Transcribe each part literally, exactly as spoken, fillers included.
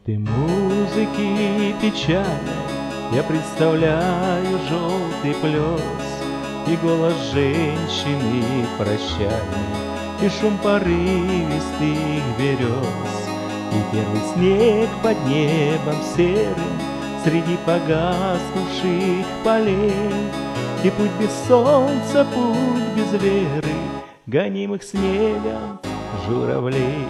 Минуты музыки печальной я представляю желтый плес и голос женщины прощальный, и шум порывистых берез, и первый снег под небом серым среди погаснувших полей, и путь без солнца, путь без веры, гонимых снегом журавлей.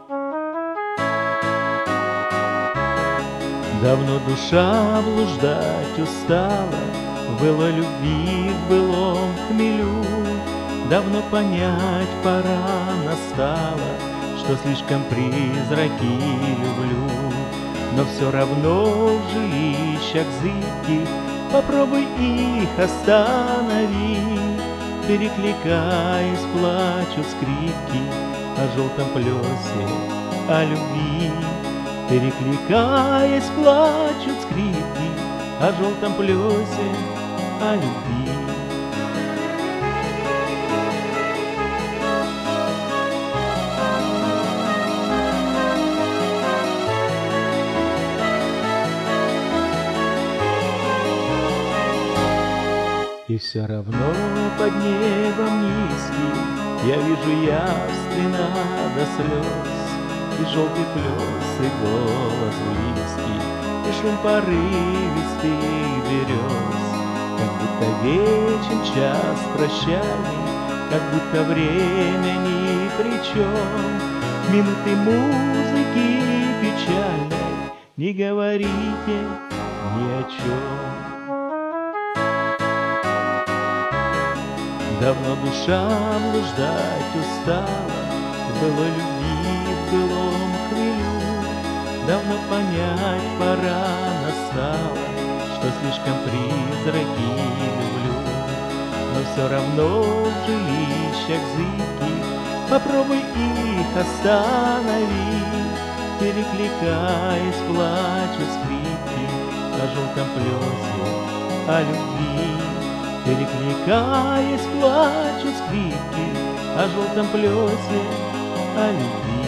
Давно душа блуждать устала, было любви в былом хмелю. Давно понять пора настала, что слишком призраки люблю. Но все равно в жилищах зыбких попробуй их остановить. Перекликаясь, плачут скрипки о желтом плесе, о любви. Перекликаясь, плачут скрипки о желтом плесе, о любви. И все равно под небом низким я вижу явственно до слез и желтый плес, и голос близкий, и шум порывистых берез. Как будто вечен час прощальный, как будто время ни при чем. Минуты музыки печальной, не говорите ни о чем. Давно душа блуждать устала, было любви в былом хмелю. Давно понять пора настала, что слишком призраки люблю. Но все равно в жилищах зыбких попробуй их остановить. Перекликаясь, плачут скрипки о желтом плесе, о любви. Перекликаясь, плачут скрипки о желтом плесе, о любви.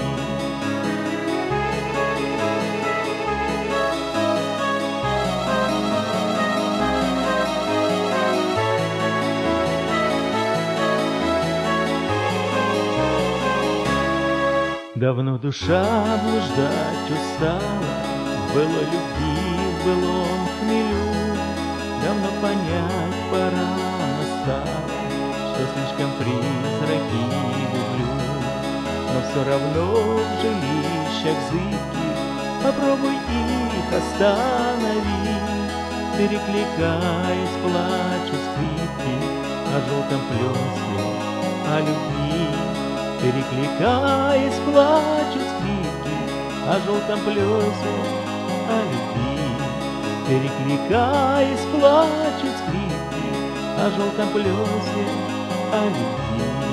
Давно душа блуждать устала, было любви в былом хмелю. Давно понять пора настала, что слишком призраки люблю. Но все равно в жилищах зыбких попробуй их остановить. Перекликаясь, плачут скрипки о желтом плесе, о любви. Перекликаясь, плачут скрипки о желтом плесе, о любви. Перекликаясь, плачут скрипки о желтом плесе, о любви.